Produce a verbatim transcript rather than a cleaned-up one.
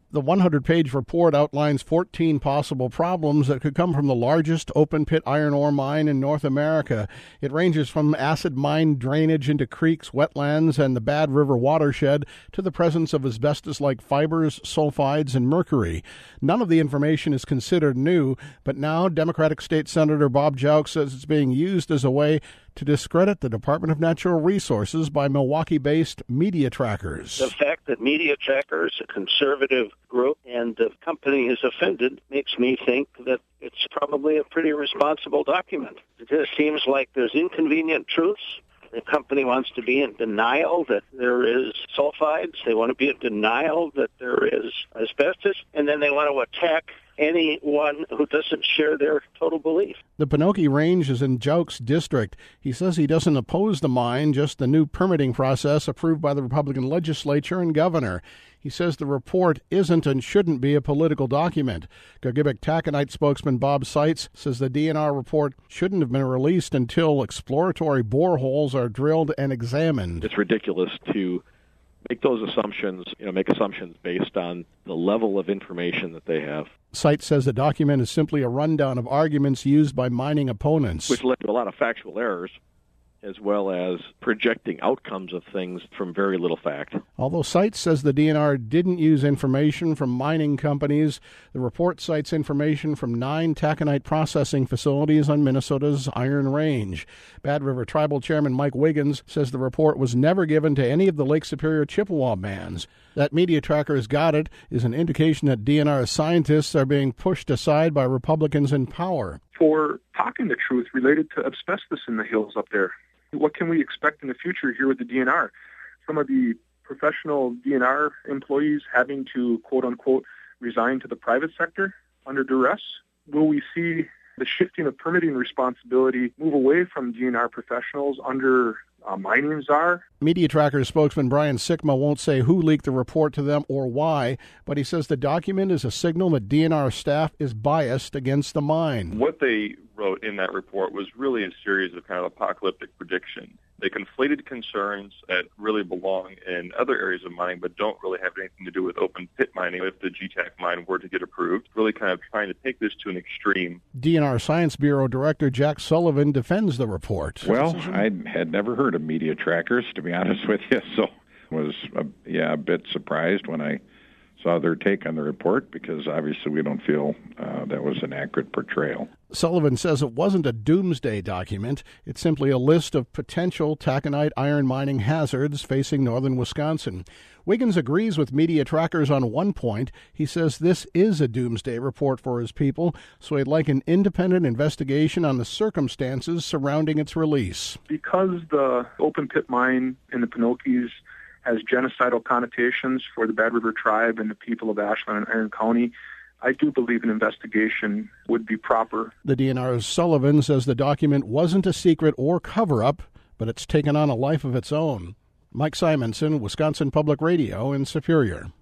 The one hundred page report outlines fourteen possible problems that could come from the largest open-pit iron ore mine in North America. It ranges from acid mine drainage into creeks, wetlands, and the Bad River watershed to the presence of asbestos-like fibers, sulfides, and mercury. None of the information is considered new, but now Democratic State Senator Bob Jauch says it's being used as a way to discredit the Department of Natural Resources by Milwaukee-based Media Trackers. The fact that Media Trackers, a conservative group, and the company is offended makes me think that it's probably a pretty responsible document. It just seems like there's inconvenient truths. The company wants to be in denial that there is sulfides. They want to be in denial that there is asbestos. And then they want to attack anyone who doesn't share their total belief. The Pinocchio Range is in Jauch's district. He says he doesn't oppose the mine, just the new permitting process approved by the Republican legislature and governor. He says the report isn't and shouldn't be a political document. Gogebic Taconite spokesman Bob Seitz says the D N R report shouldn't have been released until exploratory boreholes are drilled and examined. It's ridiculous to make those assumptions, you know, make assumptions based on the level of information that they have. Seitz says the document is simply a rundown of arguments used by mining opponents, which led to a lot of factual errors, as well as projecting outcomes of things from very little fact. Although Seitz says the D N R didn't use information from mining companies, the report cites information from nine taconite processing facilities on Minnesota's Iron Range. Bad River Tribal Chairman Mike Wiggins says the report was never given to any of the Lake Superior Chippewa bands. That Media Trackers got it is an indication that D N R scientists are being pushed aside by Republicans in power. For talking the truth related to asbestos in the hills up there, what can we expect in the future here with the D N R? Some of the professional D N R employees having to, quote-unquote, resign to the private sector under duress? Will we see the shifting of permitting responsibility move away from D N R professionals under uh, mining czar? Media Trackers spokesman Brian Sikma won't say who leaked the report to them or why, but he says the document is a signal that D N R staff is biased against the mine. What they wrote in that report was really a series of kind of apocalyptic predictions. They conflated concerns that really belong in other areas of mining but don't really have anything to do with open pit mining if the G TAC mine were to get approved, really kind of trying to take this to an extreme. D N R Science Bureau Director Jack Sullivan defends the report. Well, I had never heard of Media Trackers, to be honest with you, so I was uh, yeah, a bit surprised when I saw their take on the report, because obviously we don't feel uh, that was an accurate portrayal. Sullivan says it wasn't a doomsday document. It's simply a list of potential taconite iron mining hazards facing northern Wisconsin. Wiggins agrees with Media Trackers on one point. He says this is a doomsday report for his people, so he'd like an independent investigation on the circumstances surrounding its release. Because the open pit mine in the Pinocchio's has genocidal connotations for the Bad River Tribe and the people of Ashland and Iron County, I do believe an investigation would be proper. The D N R's Sullivan says the document wasn't a secret or cover-up, but it's taken on a life of its own. Mike Simonson, Wisconsin Public Radio in Superior.